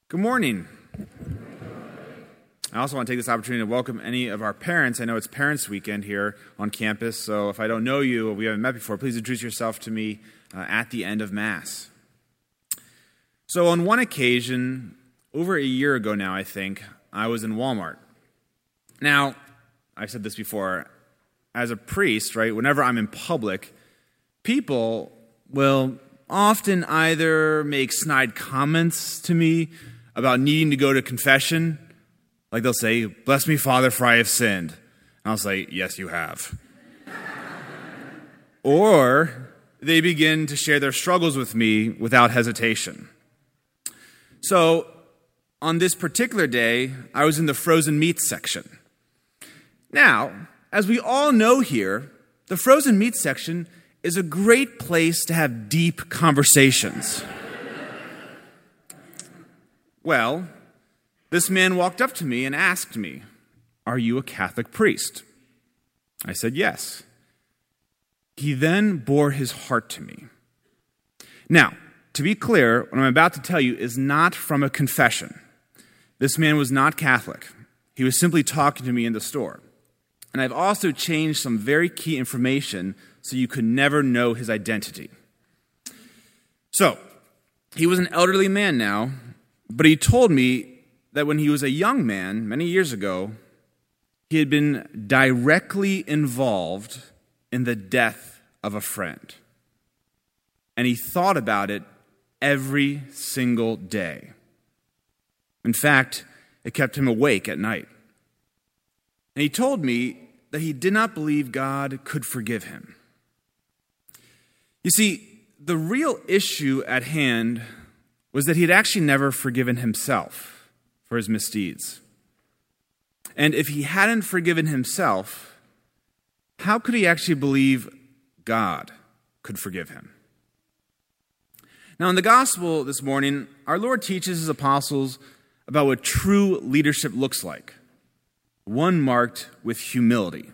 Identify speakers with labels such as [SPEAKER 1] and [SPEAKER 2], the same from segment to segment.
[SPEAKER 1] Good morning. I also want to take this opportunity to welcome any of our parents. I know it's Parents' Weekend here on campus, so if I don't know you or we haven't met before, please introduce yourself to me at the end of Mass. So on one occasion, over a year ago now, I think, I was in Walmart. Now, I've said this before, as a priest, right, whenever I'm in public, people will often either make snide comments to me about needing to go to confession. Like they'll say, "Bless me, Father, for I have sinned." And I'll say, "Yes, you have." Or they begin to share their struggles with me without hesitation. So, on this particular day, I was in the frozen meats section. Now, as we all know here, the frozen meats section is a great place to have deep conversations. Well, this man walked up to me and asked me, "Are you a Catholic priest?" I said, "Yes." He then bore his heart to me. Now, to be clear, what I'm about to tell you is not from a confession. This man was not Catholic. He was simply talking to me in the store. And I've also changed some very key information so you could never know his identity. So, he was an elderly man now, but he told me that when he was a young man, many years ago, he had been directly involved in the death of a friend. And he thought about it every single day. In fact, it kept him awake at night. And he told me that he did not believe God could forgive him. You see, the real issue at hand was that he had actually never forgiven himself for his misdeeds. And if he hadn't forgiven himself, how could he actually believe God could forgive him? Now, in the gospel this morning, our Lord teaches his apostles about what true leadership looks like, one marked with humility.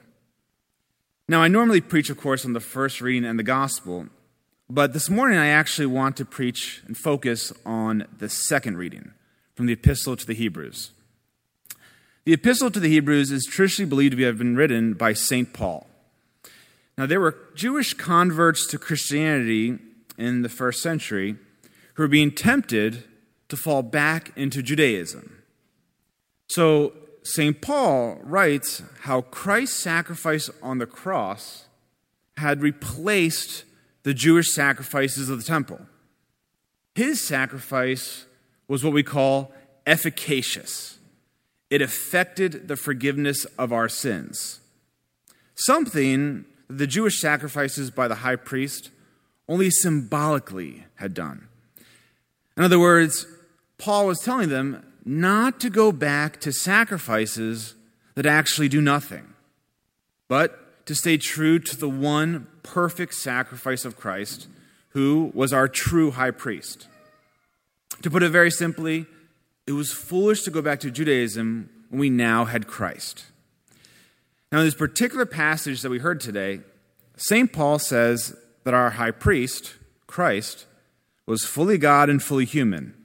[SPEAKER 1] Now, I normally preach, of course, on the first reading and the gospel, but this morning I actually want to preach and focus on the second reading from the Epistle to the Hebrews. The Epistle to the Hebrews is traditionally believed to have been written by St. Paul. Now, there were Jewish converts to Christianity in the first century who were being tempted to fall back into Judaism. So, St. Paul writes how Christ's sacrifice on the cross had replaced the Jewish sacrifices of the temple. His sacrifice was what we call efficacious. It effected the forgiveness of our sins. Something that the Jewish sacrifices by the high priest only symbolically had done. In other words, Paul was telling them not to go back to sacrifices that actually do nothing, but to stay true to the one perfect sacrifice of Christ, who was our true high priest. To put it very simply, it was foolish to go back to Judaism when we now had Christ. Now, in this particular passage that we heard today, St. Paul says that our high priest, Christ, was fully God and fully human.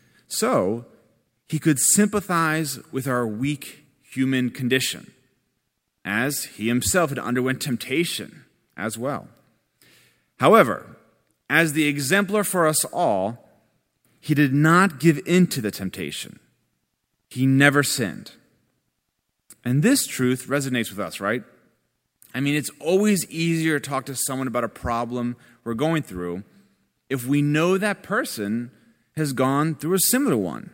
[SPEAKER 1] So, he could sympathize with our weak human condition, as he himself had underwent temptation as well. However, as the exemplar for us all, he did not give in to the temptation. He never sinned. And this truth resonates with us, right? I mean, it's always easier to talk to someone about a problem we're going through if we know that person has gone through a similar one.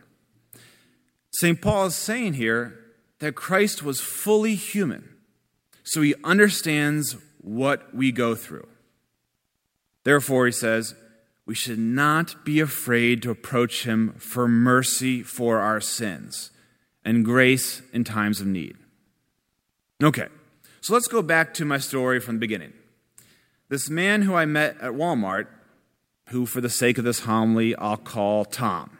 [SPEAKER 1] St. Paul is saying here that Christ was fully human, so he understands what we go through. Therefore, he says, we should not be afraid to approach him for mercy for our sins and grace in times of need. Okay, so let's go back to my story from the beginning. This man who I met at Walmart, who for the sake of this homily I'll call Tom.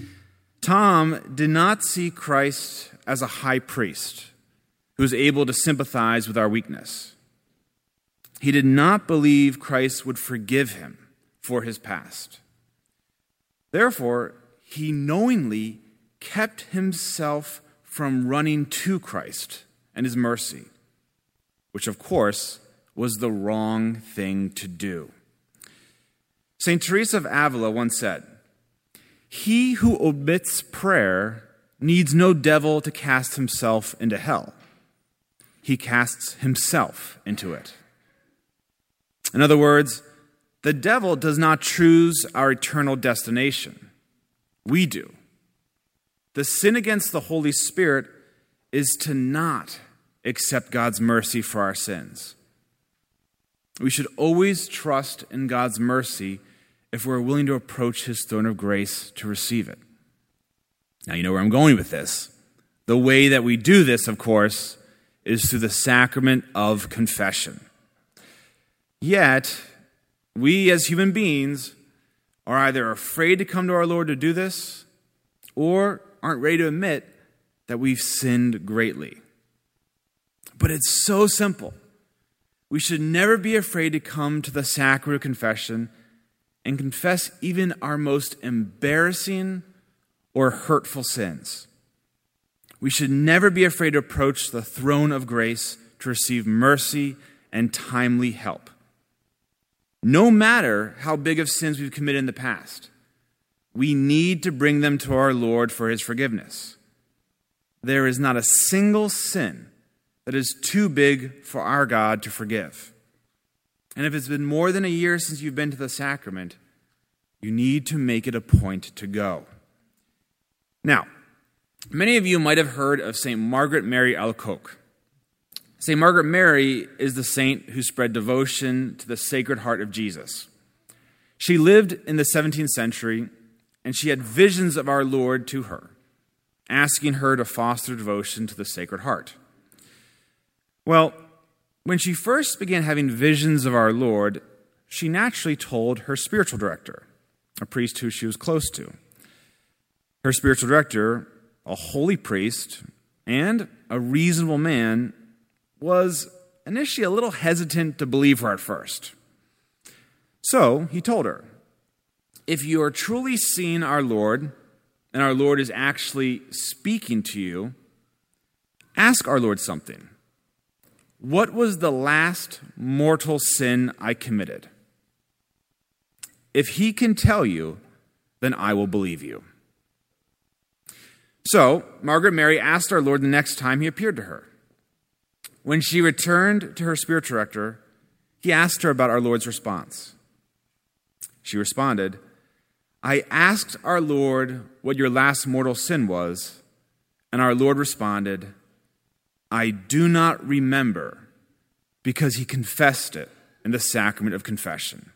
[SPEAKER 1] Tom did not see Christ as a high priest who was able to sympathize with our weakness. He did not believe Christ would forgive him for his past. Therefore, he knowingly kept himself from running to Christ and his mercy, which of course was the wrong thing to do. St. Teresa of Avila once said, "He who omits prayer needs no devil to cast himself into hell. He casts himself into it." In other words, the devil does not choose our eternal destination. We do. The sin against the Holy Spirit is to not accept God's mercy for our sins. We should always trust in God's mercy if we're willing to approach his throne of grace to receive it. Now, you know where I'm going with this. The way that we do this, of course, is through the sacrament of confession. Yet, we as human beings are either afraid to come to our Lord to do this or aren't ready to admit that we've sinned greatly. But it's so simple. We should never be afraid to come to the sacrament of confession and confess even our most embarrassing or hurtful sins. We should never be afraid to approach the throne of grace to receive mercy and timely help. No matter how big of sins we've committed in the past, we need to bring them to our Lord for his forgiveness. There is not a single sin that is too big for our God to forgive. And if it's been more than a year since you've been to the sacrament, you need to make it a point to go. Now, many of you might have heard of St. Margaret Mary Alacoque. St. Margaret Mary is the saint who spread devotion to the Sacred Heart of Jesus. She lived in the 17th century, and she had visions of our Lord to her, asking her to foster devotion to the Sacred Heart. Well, when she first began having visions of our Lord, she naturally told her spiritual director, a priest who she was close to. Her spiritual director, a holy priest and a reasonable man, was initially a little hesitant to believe her at first. So he told her, "If you are truly seeing our Lord, and our Lord is actually speaking to you, ask our Lord something. What was the last mortal sin I committed? If he can tell you, then I will believe you." So, Margaret Mary asked our Lord the next time he appeared to her. When she returned to her spiritual director, he asked her about our Lord's response. She responded, "I asked our Lord what your last mortal sin was, and our Lord responded, 'I do not remember,' because he confessed it in the sacrament of confession."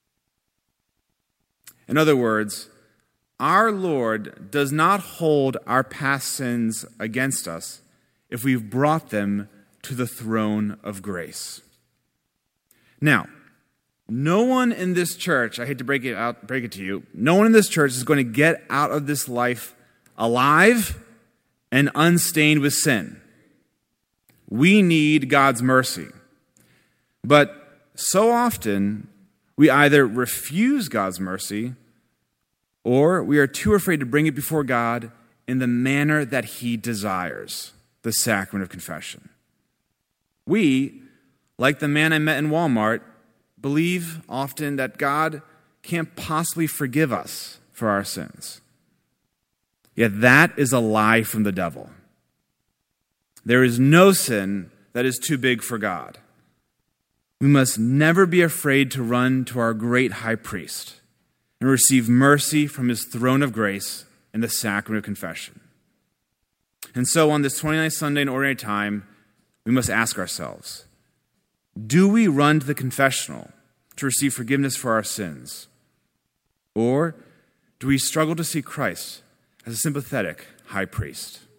[SPEAKER 1] In other words, our Lord does not hold our past sins against us if we've brought them to the throne of grace. Now, no one in this church, I hate to break it to you, no one in this church is going to get out of this life alive and unstained with sin. We need God's mercy. But so often, we either refuse God's mercy or we are too afraid to bring it before God in the manner that he desires, the sacrament of confession. We, like the man I met in Walmart, believe often that God can't possibly forgive us for our sins. Yet that is a lie from the devil. There is no sin that is too big for God. We must never be afraid to run to our great high priest and receive mercy from his throne of grace in the sacrament of confession. And so on this 29th Sunday in Ordinary Time, we must ask ourselves, do we run to the confessional to receive forgiveness for our sins? Or do we struggle to see Christ as a sympathetic high priest?